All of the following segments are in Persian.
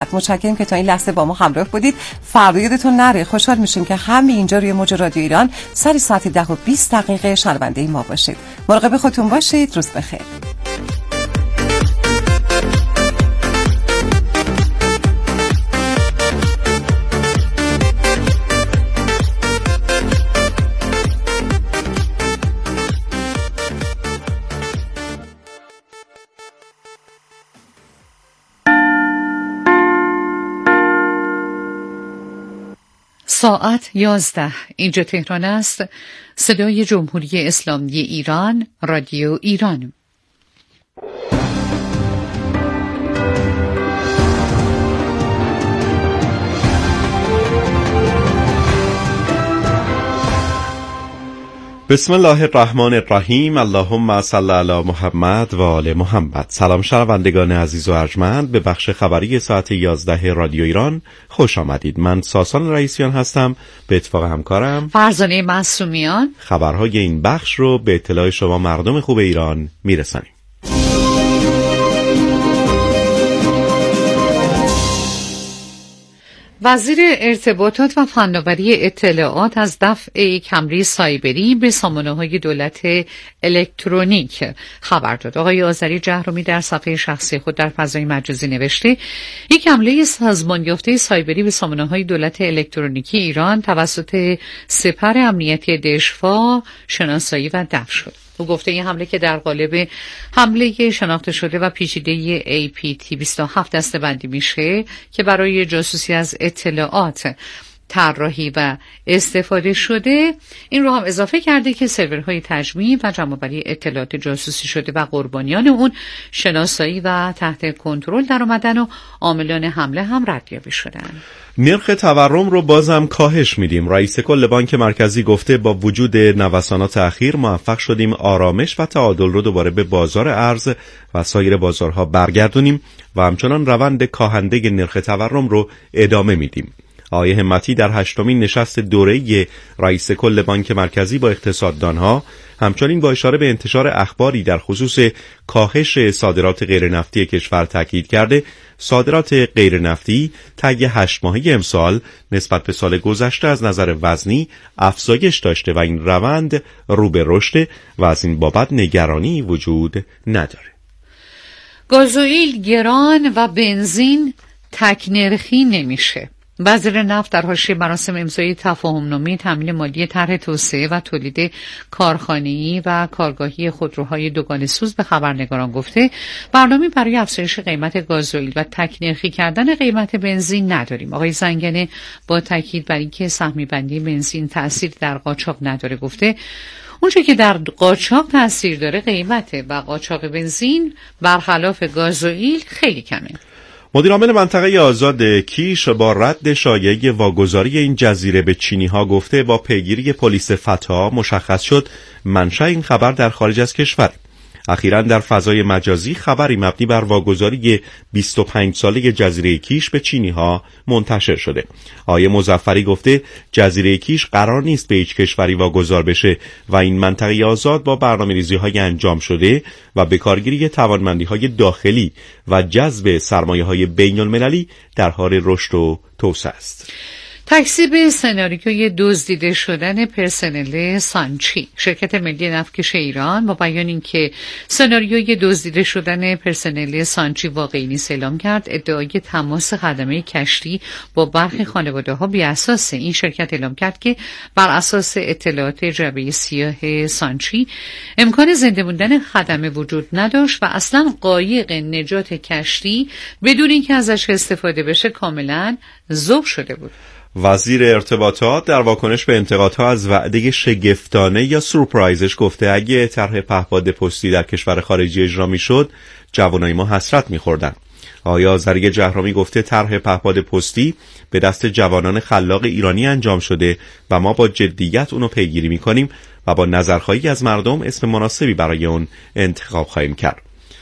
محمد. متشکرم که تا این لحظه با ما همراه بودید. فردا یادتون نره خوشحال میشیم که همین اینجا روی موج رادیو ایران سر ساعت 10:20 شنونده ما باشید. مراقب خودتون باشید. روز بخیر. ساعت 11 اینجا تهران است. صدای جمهوری اسلامی ایران، رادیو ایران. بسم الله الرحمن الرحیم. اللهم صل علی محمد و آل محمد. سلام شنوندگان عزیز و ارجمند، به بخش خبری ساعت 11 رادیو ایران خوش آمدید. من ساسان رئیسیان هستم، به اتفاق همکارم فرزانه معصومیان خبرهای این بخش رو به اطلاع شما مردم خوب ایران میرسانیم. وزیر ارتباطات و فناوری اطلاعات از دفع یک حمله سایبری به سامانه‌های دولت الکترونیک خبر داد. آقای آذری جهرومی در صفحه شخصی خود در فضای مجازی نوشته یک حمله سازمان یافته سایبری به سامانه‌های دولت الکترونیکی ایران توسط سپر امنیتی دشفا شناسایی و دفع شد. او گفته این حمله که در قالب حمله شناخته شده و پیچیده APT27 دسته‌بندی میشه که برای جاسوسی از اطلاعات طراحی و استفاده شده، این رو هم اضافه کرده که سرورهای تجمیع و جمع‌آوری اطلاعات جاسوسی شده و قربانیان اون شناسایی و تحت کنترل در آمدن و عاملان حمله هم ردیابی شدن. نرخ تورم رو بازم کاهش میدیم. رئیس کل بانک مرکزی گفته با وجود نوسانات اخیر موفق شدیم آرامش و تعادل رو دوباره به بازار ارز و سایر بازارها برگردونیم و همچنان روند کاهنده نرخ تورم رو ادامه میدیم. آقای همتی در 8مین نشست دوره‌ای رئیس کل بانک مرکزی با اقتصاددانها همچنین با اشاره به انتشار اخباری در خصوص کاهش صادرات غیرنفتی کشور تاکید کرده صادرات غیرنفتی طی 8 ماهه امسال نسبت به سال گذشته از نظر وزنی افزایش داشته و این روند رو به رشد و از این بابت نگرانی وجود نداره. گازوئیل گران و بنزین تک نرخی نمیشه. وزیر نفت در حاشیه مراسم امضای تفاهم‌نامه تامین مالی طرح توسعه و تولید کارخانه‌ای و کارگاهی خودروهای دوگانه‌سوز به خبرنگاران گفته برنامه‌ای برای افزایش قیمت گازوئیل و تک‌نرخی کردن قیمت بنزین نداریم. آقای زنگنه با تاکید بر اینکه سهمیه‌بندی بنزین تأثیر در قاچاق نداره گفته اونچه که در قاچاق تأثیر داره قیمته و قاچاق بنزین برخلاف گازوئیل خیلی کمه. مدیرعامل منطقه آزاد کیش با رد شایعه واگذاری این جزیره به چینی‌ها گفته با پیگیری پلیس فتا مشخص شد منشأ این خبر در خارج از کشور. اخیراً در فضای مجازی خبری مبنی بر واگذاری 25 ساله جزیره کیش به چینی‌ها منتشر شده. آقای مظفری گفته جزیره کیش قرار نیست به هیچ کشوری واگذار بشه و این منطقه آزاد با برنامه‌ریزی‌های انجام شده و به کارگیری توانمندی‌های داخلی و جذب سرمایه‌های بین‌المللی در حال رشد و توسعه است. تکذیب سناریوی دزدیده شدن پرسنل سانچی. شرکت ملی نفتکش ایران با بیان اینکه سناریوی دزدیده شدن پرسنل سانچی واقعی نیست اعلام کرد ادعای تماس خدمه کشتی با برخی خانواده‌ها بی اساسه. این شرکت اعلام کرد که بر اساس اطلاعات جعبه سیاه سانچی امکان زنده موندن خدمه وجود نداشت و اصلا قایق نجات کشتی بدون اینکه ازش استفاده بشه کاملا ذوب شده بود. وزیر ارتباطات در واکنش به انتقادها از وعده شگفتانه یا سورپرایزش گفته اگه طرح پهپاد پستی در کشور خارجی اجرا میشد جوانای ما حسرت میخوردن. آقای آذری جهرومی گفته طرح پهپاد پستی به دست جوانان خلاق ایرانی انجام شده و ما با جدیت اونو پیگیری میکنیم و با نظرخواهی از مردم اسم مناسبی برای اون انتخاب خواهیم کرد.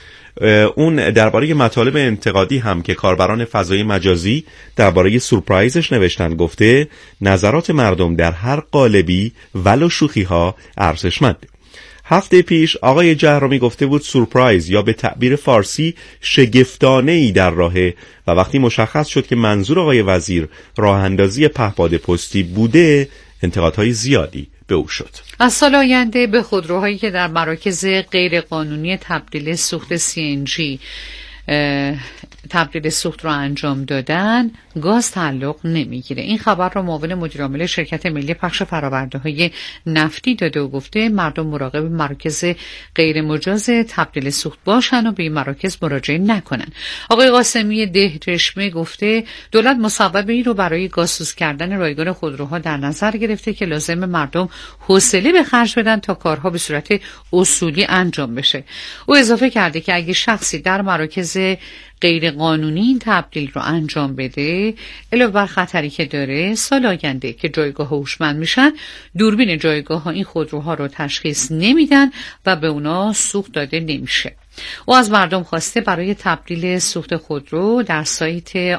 اون درباره مطالب انتقادی هم که کاربران فضای مجازی درباره سورپرایزش نوشتن گفته نظرات مردم در هر قالبی ولو شوخی ها ارزشمند. هفته پیش آقای جهرومی گفته بود سورپرایز یا به تعبیر فارسی شگفتانه‌ای در راهه و وقتی مشخص شد که منظور آقای وزیر راه اندازی پهپاد پستی بوده انتقادهای زیادی به او شد. از سال آینده به خودروهایی که در مراکز غیرقانونی تبدیل سوخت CNG تبدیل سوخت رو انجام دادن گاز تعلق نمیگیره. این خبر رو معاون مدیرعامل شرکت ملی پخش فرآورده‌های نفتی داده و گفته مردم مراقب مراکز غیر مجاز تبدیل سوخت باشن و به این مراکز مراجعه نکنن. آقای قاسمی دهرشمه گفته دولت مصوبه‌ای رو برای گازسوز کردن رایگان خودروها در نظر گرفته که لازم مردم حوصله به خرج بدن تا کارها به صورت اصولی انجام بشه. او اضافه کرده که اگه شخصی در مراکز غیر قانونی این تبدیل رو انجام بده علاوه بر خطری که داره سال آینده که جایگاه هوشمند میشن دوربین جایگاه ها این خودروها رو تشخیص نمیدن و به اونا سوخت داده نمیشه. او از مردم خواسته برای تبدیل سوخت خودرو در سایت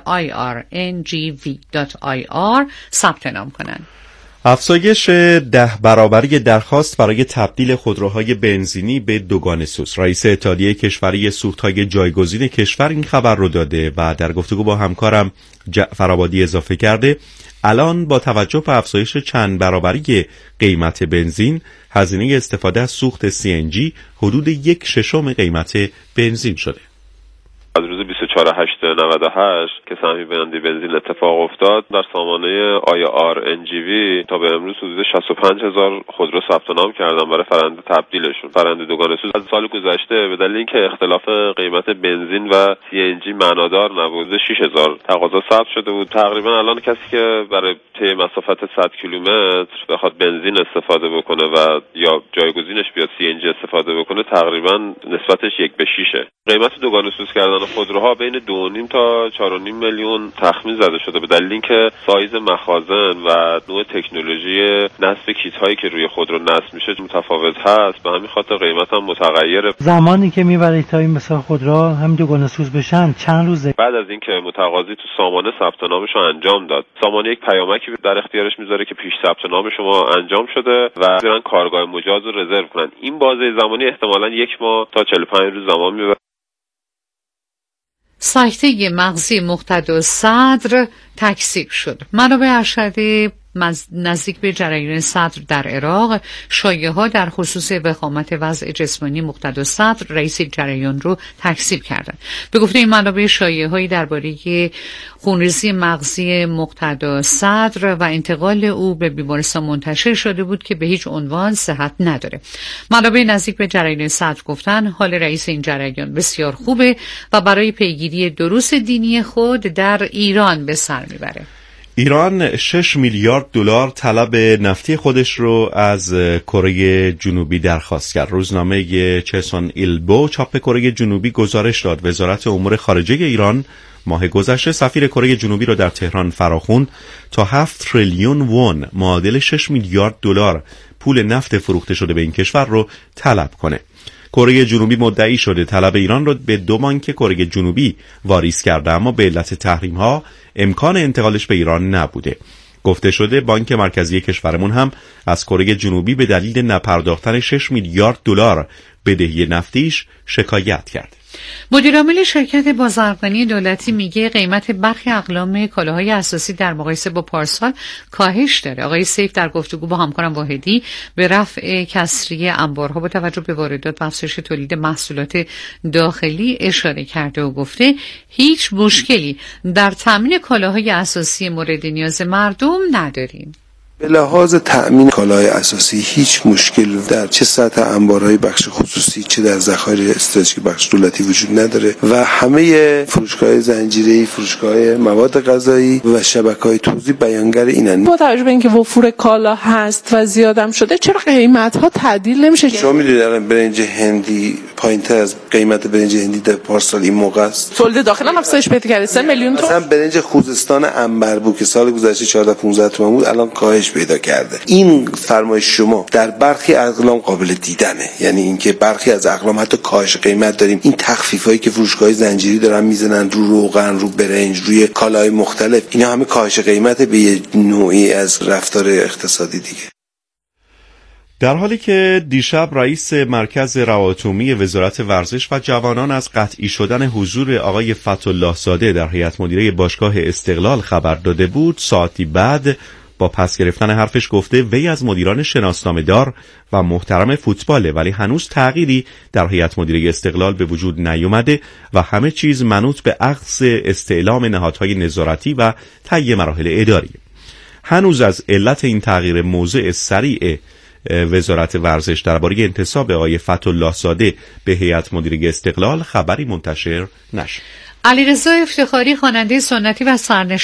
irngv.ir ثبت نام کنن. افزایش 10 برابری درخواست برای تبدیل خودروهای بنزینی به دوگانه سوز. رئیس اتحادیه کشوری سوخت‌های جایگزین کشور این خبر رو داده و در گفتگو با همکارم جعفر آبادی اضافه کرده الان با توجه به افزایش چند برابری قیمت بنزین هزینه استفاده از سوخت CNG حدود 1/6 قیمت بنزین شده. از روز 24/8/98 که سهمی بندی بنزین اتفاق افتاد در سامانه IRNGV تا به امروز حدود 65,000 خودرو ثبت نام کردن برای فرآیند تبدیلشون. فرآیند دوگانه سوز از سال گذشته به دلیل اینکه اختلاف قیمت بنزین و CNG معنادار نبود 6,000 تقاضا ثبت شده بود. تقریبا الان کسی که برای طی مسافت 100 کیلومتر بخواد بنزین استفاده بکنه و یا جایگزینش بیاد CNG استفاده بکنه تقریبا نسبتش 1/6. قیمت دوگانه سوز کردن خودروها بین 2.5 تا 4.5 میلیون تخمین زده شده به دلیل اینکه سایز مخازن و نوع تکنولوژی نصب کیت هایی که روی خودرو نصب میشه متفاوت هست، به همین خاطر قیمت هم متغیره. زمانی که میبره تا این مثلا خودروها هم دوگانه سوز بشن چند روزه بعد از اینکه متقاضی تو سامانه ثبت نامش رو انجام داد، سامانه یک پیامکی در اختیارش میذاره که پیش ثبت نام شما انجام شده و میرن کارگاه مجاز رو رزرو کنن. این بازه زمانی احتمالاً 1 ماه تا 45 روز زمان میبره. سکته مغزی مقتدا صدر تکذیب شد. منابع ارشد نزدیک به جریان صدر در عراق شایعه‌ها در خصوص وخامت وضع جسمانی مقتدا صدر رئیس جریان رو تکذیب کردند. به گفته این منابع شایعه‌هایی درباره خونریزی مغزی مقتدا صدر و انتقال او به بیمارستان منتشر شده بود که به هیچ عنوان صحت نداره. منابع نزدیک به جریان صدر گفتن حال رئیس این جریان بسیار خوبه و برای پیگیری دروس دینی خود در ایران به سر میبره. ایران 6 میلیارد دلار طلب نفتی خودش رو از کره جنوبی درخواست کرد. روزنامه چسون ایلبو چاپ کره جنوبی گزارش داد وزارت امور خارجه ایران ماه گذشته سفیر کره جنوبی رو در تهران فراخوند تا 7 تریلیون وون معادل 6 میلیارد دلار پول نفت فروخته شده به این کشور رو طلب کنه. کره جنوبی مدعی شده طلب ایران رو به 2 بانک کره جنوبی واریز کرده اما به علت تحریم‌ها امکان انتقالش به ایران نبوده. گفته شده بانک مرکزی کشورمون هم از کره جنوبی به دلیل نپرداختن 6 میلیارد دلار بدهی نفتیش شکایت کرد. مدیرعامل شرکت بازرگانی دولتی میگه قیمت برخی اقلام کالاهای اساسی در مقایسه با پارسال کاهش داره. آقای سیف در گفتگو با همکارم واحدی به رفع کسری انبارها با توجه به واردات و افزایش تولید محصولات داخلی اشاره کرده و گفته هیچ مشکلی در تامین کالاهای اساسی مورد نیاز مردم نداریم. به لحاظ تأمین کالای اساسی هیچ مشکل در چه سطح انبارهای بخش خصوصی چه در ذخایر استراتژیک بخش دولتی وجود نداره و همه فروشگاه‌های زنجیره‌ای، فروشگاه‌های مواد غذایی و شبکه‌های توزیع بیانگر اینن. با توجه به اینکه وفور کالا هست و زیادم شده چرا قیمت‌ها تعدیل نمیشه؟ شما می‌دونید الان برنج هندی پایین‌تر از قیمت برنج هندی در پارسال این موقع است. تولید داخل هم افزایش پیدا کرده 3 میلیون تومان. مثلا برنج خوزستان عنبربو که سال گذشته 14-15 تومان بود الان کاهش پیدا کرده. این فرمایش شما در برخی اقلام قابل دیدنه، یعنی اینکه برخی از اقلام حتی کاهش قیمت داریم. این تخفیفایی که فروشگاه‌های زنجیری دارن میزنن رو روغن، رو برنج، روی کالاهای مختلف، اینا همه کاهش قیمت به یه نوعی از رفتار اقتصادی دیگه. در حالی که دیشب رئیس مرکز روابط عمومی وزارت ورزش و جوانان از قطعی شدن حضور آقای فتح‌الله زاده در هیئت مدیره باشگاه استقلال خبر داده بود، ساعتی بعد با پس گرفتن حرفش گفته وی از مدیران شناسنامه‌دار و محترم فوتباله، ولی هنوز تغییری در هیئت مدیره استقلال به وجود نیامده و همه چیز منوط به اخذ استعلام نهادهای نظارتی و طی مراحل اداری. هنوز از علت این تغییر موضع سریع وزارت ورزش درباره انتصاب آقای فتح‌الله زاده به هیئت مدیره استقلال خبری منتشر نشد. علیرضا افتخاری خواننده سنتی و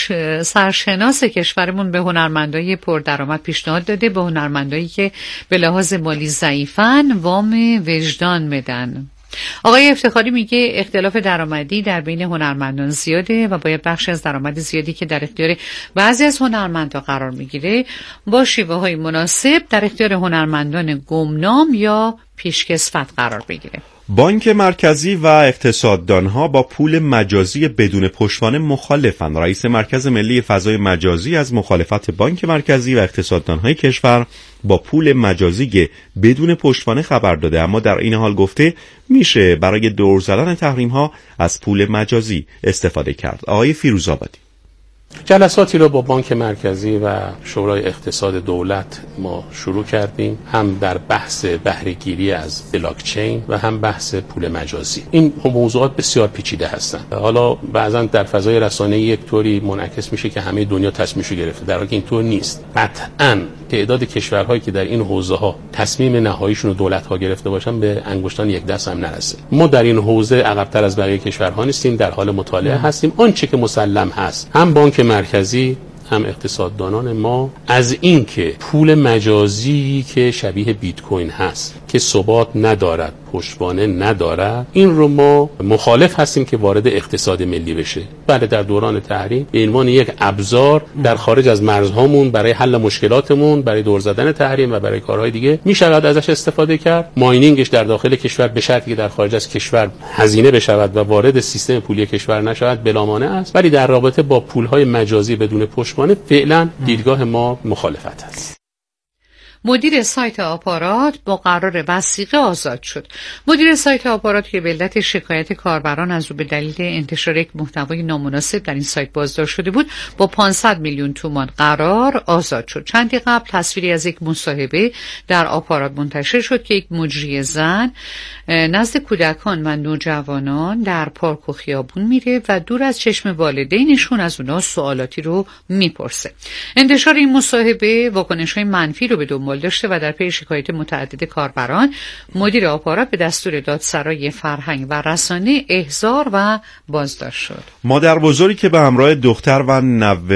سرشناس کشورمون به هنرمندای پردرآمد پیشنهاد داده به هنرمندایی که به لحاظ مالی ضعیفن وام وجدان بدن. آقای افتخاری میگه اختلاف درآمدی در بین هنرمندان زیاده و باید بخش از درآمد زیادی که در اختیار بعضی از هنرمندان قرار میگیره با شیوه‌های مناسب در اختیار هنرمندان گمنام یا پیشکسوت قرار بگیره. بانک مرکزی و اقتصاددانها با پول مجازی بدون پشتوانه مخالفند. رئیس مرکز ملی فضای مجازی از مخالفت بانک مرکزی و اقتصاددانهای کشور با پول مجازی بدون پشتوانه خبر داده، اما در این حال گفته میشه برای دور زدن تحریم‌ها از پول مجازی استفاده کرد. آقای فیروزآبادی: جلساتی رو با بانک مرکزی و شورای اقتصاد دولت ما شروع کردیم، هم در بحث بهره‌گیری از بلاکچین و هم بحث پول مجازی. این موضوعات بسیار پیچیده هستند. حالا بعضا در فضای رسانه‌ای یک طوری منعکس میشه که همه دنیا تصمیمشو گرفته، در حالی که اینطور نیست. قطعاً تعداد کشورهایی که در این حوزه‌ها تصمیم نهاییشون رو دولت‌ها گرفته باشن به انگشتان یک دست هم نرسه. ما در این حوزه عقب‌تر از بقیه کشورها نیستیم، در حال مطالعه هستیم. آنچه که مسلم هست، هم بانک مرکزی هم اقتصاددانان ما، از این که پول مجازی که شبیه بیت کوین هست که ثبات ندارد، پشتوانه ندارد، این رو ما مخالف هستیم که وارد اقتصاد ملی بشه. بله، در دوران تحریم به عنوان یک ابزار در خارج از مرزهامون برای حل مشکلاتمون، برای دور زدن تحریم و برای کارهای دیگه میشود ازش استفاده کرد. ماینینگش در داخل کشور به شرطی که در خارج از کشور هزینه بشود و وارد سیستم پولی کشور نشود بلا مانع است، ولی در رابطه با پولهای مجازی بدون پشتوانه فعلا دیدگاه ما مخالفت است. مدیر سایت آپارات با قرار وثیقه آزاد شد. مدیر سایت آپارات که به علت شکایت کاربران از او به دلیل انتشار یک محتوای نامناسب در این سایت بازداشت شده بود، با 500 میلیون تومان قرار آزاد شد. چندی قبل تصویری از یک مصاحبه در آپارات منتشر شد که یک مجری زن نزد کودکان و نوجوانان در پارک و خیابون میره و دور از چشم والدینشون از اونا سوالاتی رو میپرسه. انتشار این مصاحبه واکنش‌های منفی رو به دنبال داشته و در پی شکایت متعدد کاربران، مدیر آپارات به دستور دادسرای فرهنگ و رسانه احضار و بازداشت شد. مادر بزرگی که به همراه دختر و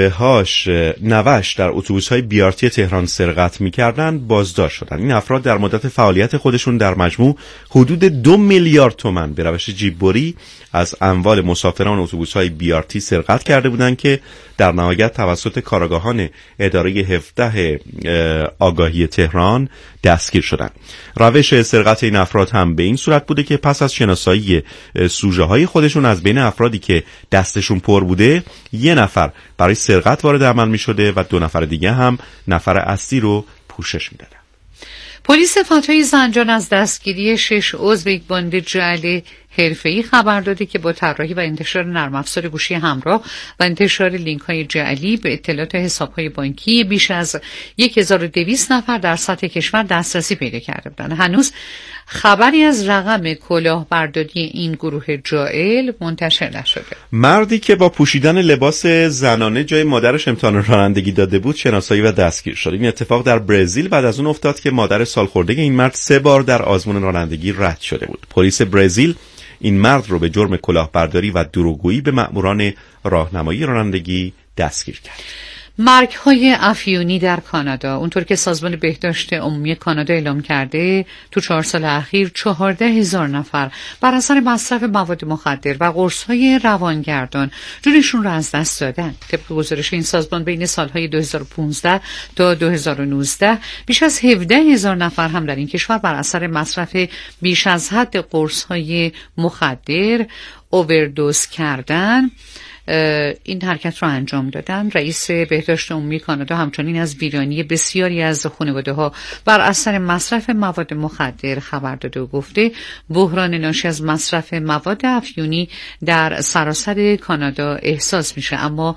نوه‌اش در اتوبوس‌های بیارتی تهران سرقت می‌کردند بازداشت شدند. این افراد در مدت فعالیت خودشون در مجموع حدود 2 میلیارد تومان به روش جیببری از اموال مسافران اتوبوس‌های بیارتی سرقت کرده بودند که در نهایت توسط کارآگاهان اداره 17 آگاهی تهران دستگیر شدند. روش سرقت این افراد هم به این صورت بوده که پس از شناسایی سوژه‌های خودشون از بین افرادی که دستشون پر بوده، یه نفر برای سرقت وارد عمل می‌شده و 2 نفر دیگه هم نفر اصلی رو پوشش می‌دادن. پلیس فتحی زنجان از دستگیری 6 عضو یک باند جعلی حرفه‌ای خبر داده که با طراحی و انتشار نرم افزار گوشی همراه و انتشار لینک‌های جعلی به اطلاعات حساب‌های بانکی بیش از 1200 نفر در سطح کشور دسترسی پیدا کرده بودند. هنوز خبری از رقم کلاهبرداری این گروه جاعل منتشر نشده. مردی که با پوشیدن لباس زنانه جای مادرش امتحان رانندگی داده بود شناسایی و دستگیر شد. این اتفاق در برزیل بعد از اون افتاد که مادر سالخورده این مرد 3 بار در آزمون رانندگی رد شده بود. پلیس برزیل این مرد رو به جرم کلاهبرداری و دروغگویی به مأموران راهنمایی رانندگی دستگیر کرد. مرگ‌های افیونی در کانادا، اونطور که سازمان بهداشت عمومی کانادا اعلام کرده، تو 4 سال اخیر 14,000 نفر بر اثر مصرف مواد مخدر و قرص‌های روانگردان جونشون رو از دست دادن. طبق گزارش این سازمان بین سالهای 2015 تا 2019 بیش از 17,000 نفر هم در این کشور بر اثر مصرف بیش از حد قرص‌های مخدر اووردوز کردن. این حرکت رو انجام دادن. رئیس بهداشت عمومی کانادا همچنین از ویرانی بسیاری از خانواده‌ها بر اثر مصرف مواد مخدر خبر داده و گفته بحران ناشی از مصرف مواد افیونی در سراسر کانادا احساس میشه، اما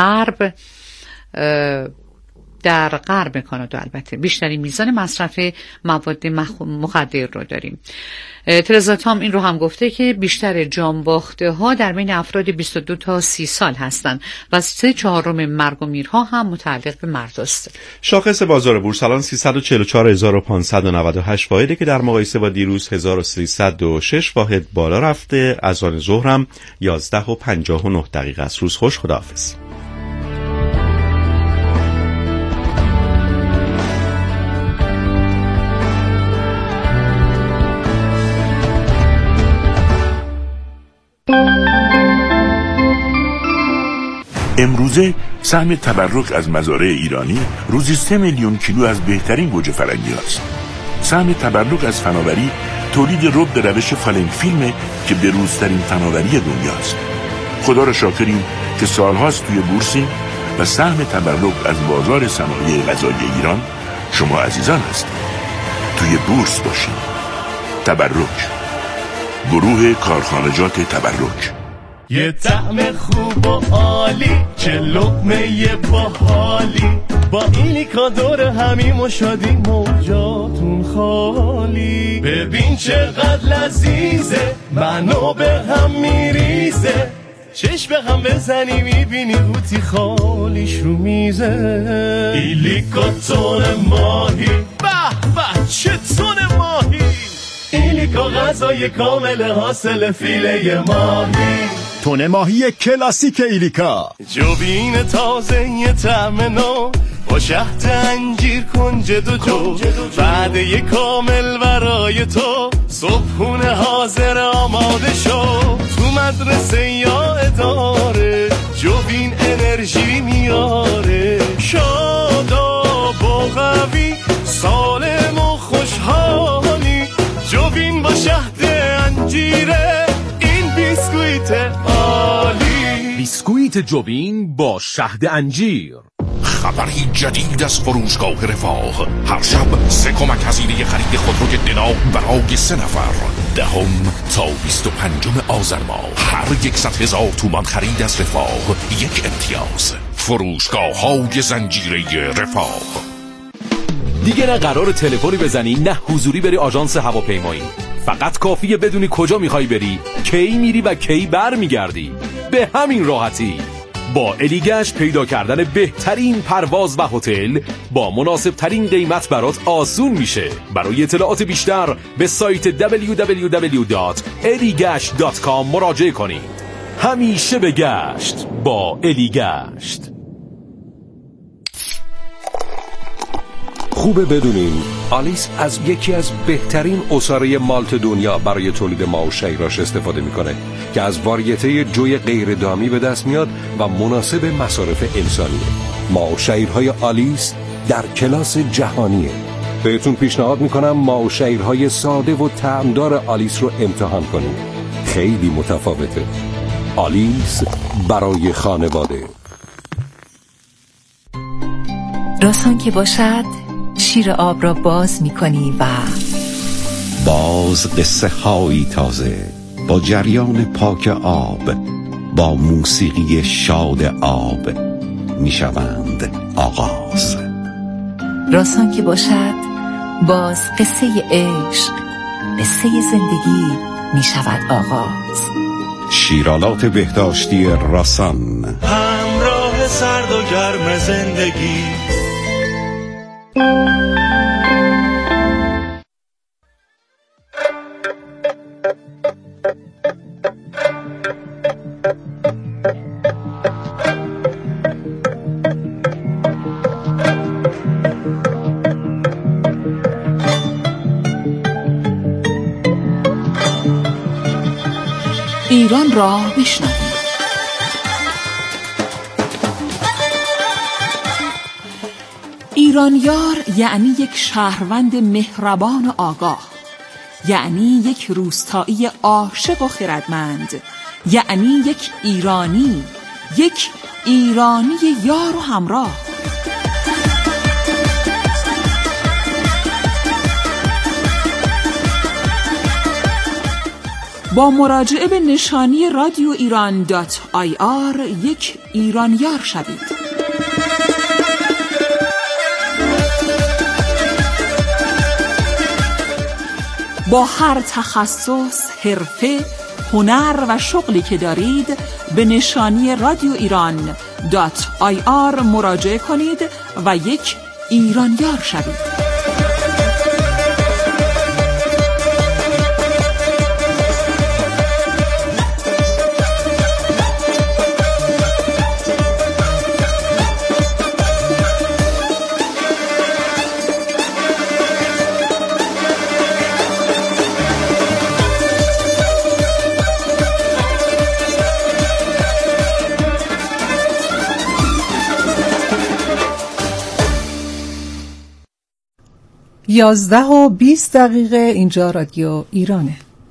در غرب کانادا البته بیشترین میزان مصرف مواد مخدر رو داریم. ترزا تام این رو هم گفته که بیشتر جانباخته ها در بین افراد 22 تا 30 سال هستند و 3/4 مرگ و میرها هم متعلق به مرد است. شاخص بازار بورس الان 344598 واحده که در مقایسه با دیروز 1306 واحد بالا رفته. از آن ظهر هم 11:59 است. روز خوش، خداحافظ. امروزه سهم تبرک از مزارع ایرانی روزی 3 میلیون کیلو از بهترین گوجه فرنگی هست. سهم تبرک از فناوری تولید رب در روش فالنگ فیلمه که بروزترین فناوری دنیاست. خدا را شاکریم که سالهاست توی بورسیم و سهم تبرک از بازار صنایع غذایی ایران شما عزیزان هستید. توی بورس باشید. تبرک، گروه کارخانجات تبرک. یه طعم خوب و عالی، چه لقمه باحالی، با ایلیکا دور همیم و شادی موجاتون خالی. ببین چقدر لذیذه، منو به هم میریزه، چشم به هم بزنی میبینی قوطی خالیش رو میزه. ایلیکا تون ماهی، به به چه تون ماهی، ایلیکا غذای کامل حاصل فیله ماهی. تون ماهی کلاسیک ایلیکا، جوبین تازه یه طعم نو با شهد انجیر کنج دو جو، وعده کامل برای تو، صبحونه حاضر آماده شو. تو مدرسه یا اداره جوبین انرژی میاره، شاداب و قوی، سالم و خوشحالی. جوبین با شهد انجیره، این بیسکویت عالی. بیسکویت جوبین با شهد انجیر. خبری جدید از فروشگاه رفاه. هر شب 3 کمک هزینه خرید خودروی دنا برای 3 نفر. 10 تا 25 آذر ماه. هر 100,000 تومان خرید از رفاه 1 امتیاز. فروشگاه های زنجیره رفاه. دیگه نه قرار تلفنی بزنی نه حضوری بری آژانس هواپیمایی. فقط کافیه بدونی کجا میخوای بری، کی میری و کی بر میگردی. به همین راحتی با الیگشت پیدا کردن بهترین پرواز و هتل با مناسب ترین قیمت برات آسون میشه. برای اطلاعات بیشتر به سایت www.eligashт.com مراجعه کنید. همیشه به گشت با الیگشت. خوبه بدونین آلیس از یکی از بهترین عصاره مالت دنیا برای تولید ماو شیراش استفاده میکنه که از واریته جوی غیر دامی به دست میاد و مناسب مصارف انسانیه. ماو شیرهای آلیس در کلاس جهانیه. بهتون پیشنهاد میکنم ماو شیرهای ساده و طعمدار آلیس رو امتحان کنید. خیلی متفاوته. آلیس برای خانواده. راسان که باشد شیر آب را باز می‌کنی و باز قصه هایی تازه با جریان پاک آب، با موسیقی شاد آب میشوند آغاز. راسان که باشد باز قصه عشق، قصه زندگی میشود آغاز. شیرالات بهداشتی راسان، همراه سرد و گرم زندگی. ایران را بشنوید. ایرانیار یعنی یک شهروند مهربان و آگاه، یعنی یک روستایی عاشق و خردمند، یعنی یک ایرانی، یک ایرانی یار و همراه. با مراجعه به نشانی رادیو ایران.ir یک ایرانیار شوید. با هر تخصص، حرفه، هنر و شغلی که دارید به نشانی رادیو ایران.ir مراجعه کنید و یک ایرانیار شوید. یازده و 20 دقیقه. اینجا رادیو ایرانه.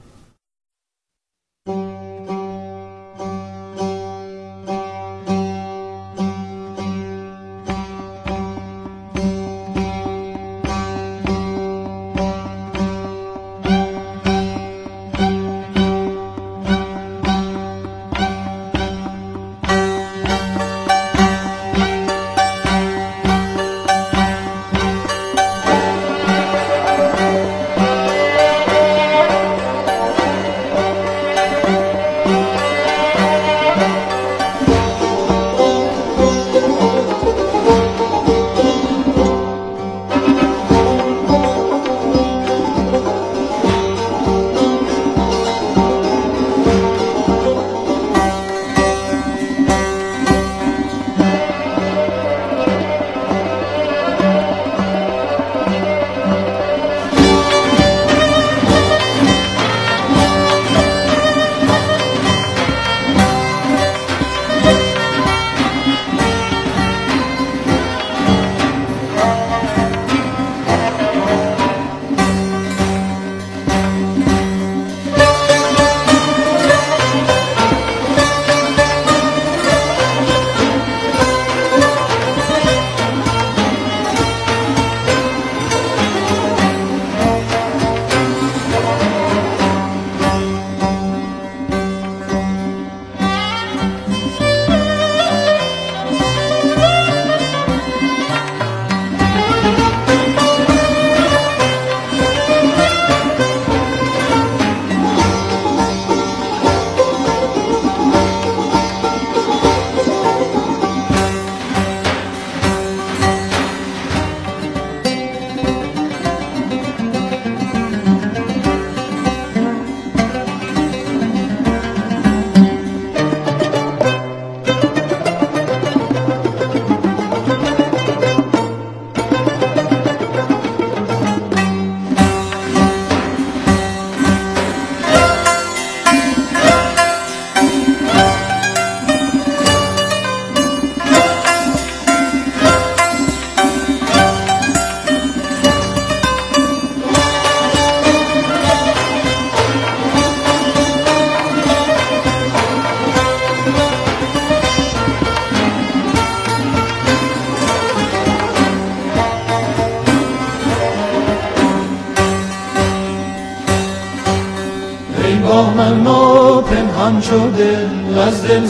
پنهان شده از دل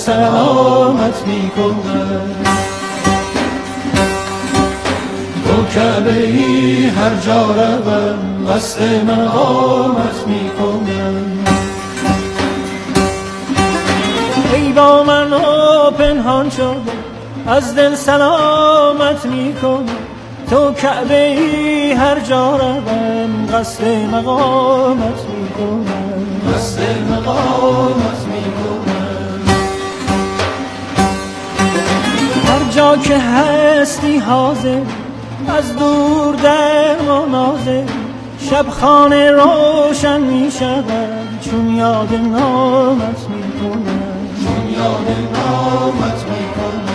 سلامت میکنم، تو کعبه ای هر جا روم قصد مقامت میکنم. ای با من پنهان شده از دل سلامت میکنم، تو کعبه ای هر جا روم قصد مقامت میکنم، قصد مقامت میکنم. هر جا که هستی حاضر از دور در مناظر، شب خانه روشن می شود چون یاد نامت میکنم، چون یاد نامت میکنم.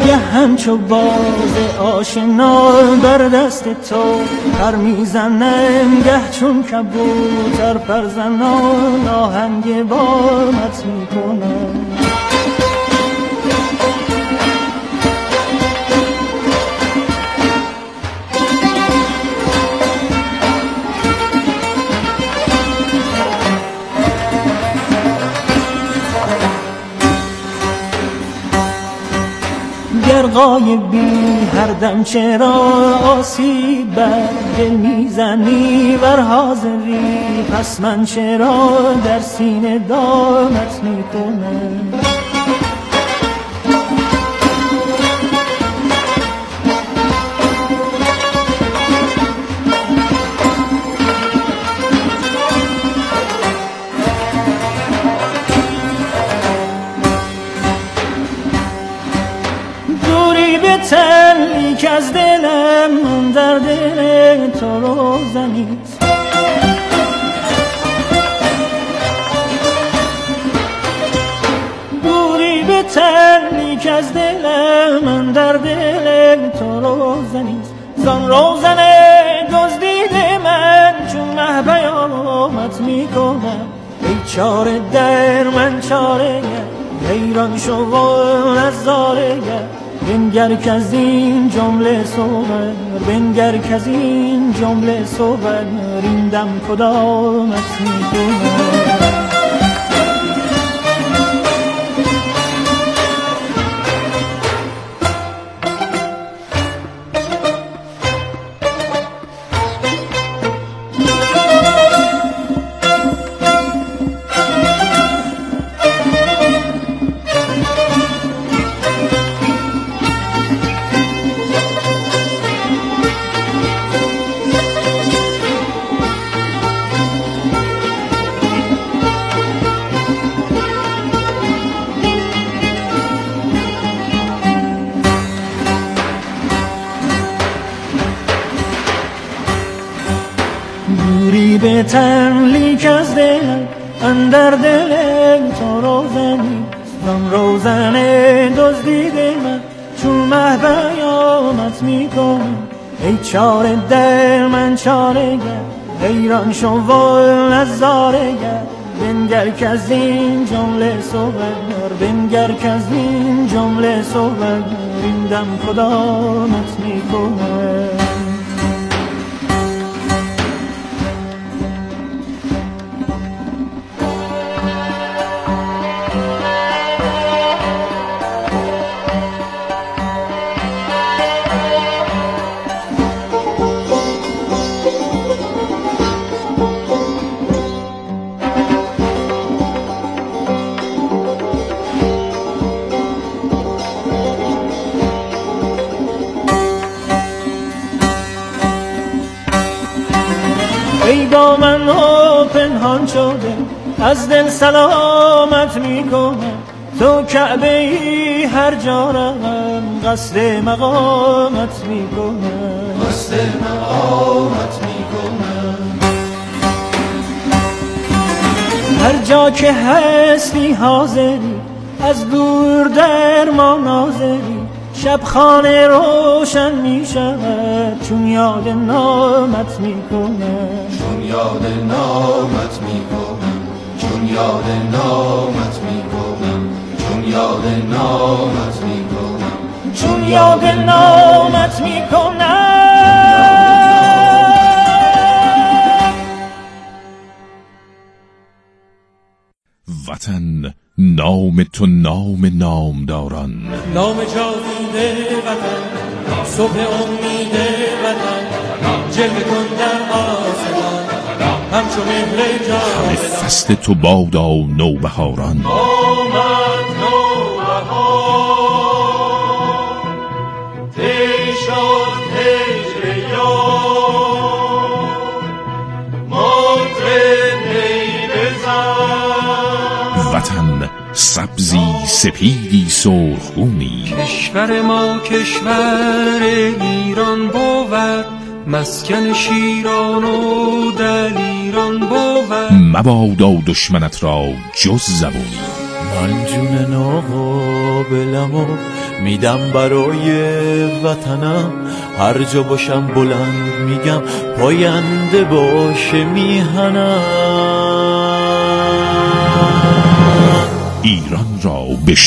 ناگه همچو باز آشنا بر دست تو پر میزنم گه چون کبوتر پرزنان آهنگ بامت میکنم. گر غایبی هر دم چرا آسیب بر دل میزنی ور حاضری پس من چرا در سینه دامت میکنم. تلی که از دلم من در دل تو روزنیست، دوری به تلی که از دلم من در دل تو روزنیست. زان روزن دزدیده من چون مه بیامت میکنم. ای چاره در من چاره حیران شو و نظاره بنگر که از این جمله صور بنگر که از این جمله صور این دم کدامت میکنم. به تملیک از دل اندر دل تو روزنی زن روزن دزدیده من چون مه بیامت میکنم. ای چاره در من چاره گر حیران شو و نظاره گر بنگر که از این جمله صور بنگر که از این جمله صور این دم کدامت میکنم. ای با من ها پنهان شده از دل سلامت میکنم. تو کعبه ای هر جا روم قصد مقامت میکنم قصد مقامت میکنم. هر جا که هستی حاضری از دور در ما ناظری شب خانه روشن می شود چون یاد نامت می کنم چون یاد نامت می کنم چون یاد نامت می کنم چون یاد نامت می کنم چون یاد نامت می کنم. وطن نام تو نام نامداران، نام جاوید وطن، صبح امید وطن، جلوه کن در آسمان همچو مهر جاودان. همه فصل تو بادا نوبهاران، آمد نوبهار تی شد هجر یار مطرب نی بزن. وطن سبزی سپیدی سرخگونی، کشور ما کشور ایران بود، مسکن شیران و دلیران بود. مبادا دشمنت را جز زبونی. من جون نو قابلمو میدم برای وطنم، هر جا باشم بلند میگم پاینده باشه میهنم. ایران را به